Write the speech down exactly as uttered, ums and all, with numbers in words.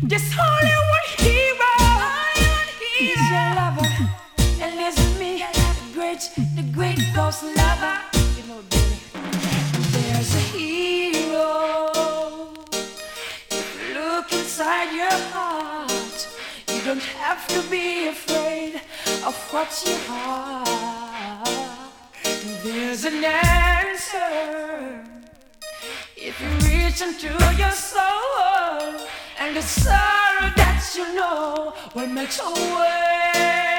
This only one hero is your lover, and listen me, the great, the great ghost lover. You know, baby, there's a hero. If you look inside your heart, you don't have to be afraid of what you are. There's an answer if you reach into your soul, and the sorrow that you know will make your way.